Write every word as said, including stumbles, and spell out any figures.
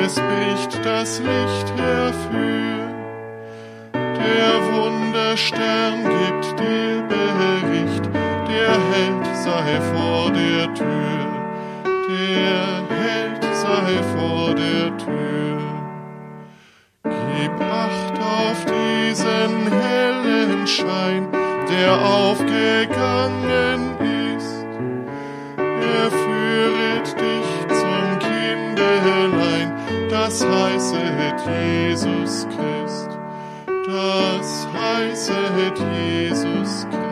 es bricht das Licht herfür. Der Wunderstern gibt dir Bericht, der Held sei vor der Tür, der Held sei vor der Tür. Gib Acht auf diesen hellen Schein, der aufgegangen ist. Er führet dich zum Kindelein, das heißet Jesus Christ, das heißet Jesus Christ.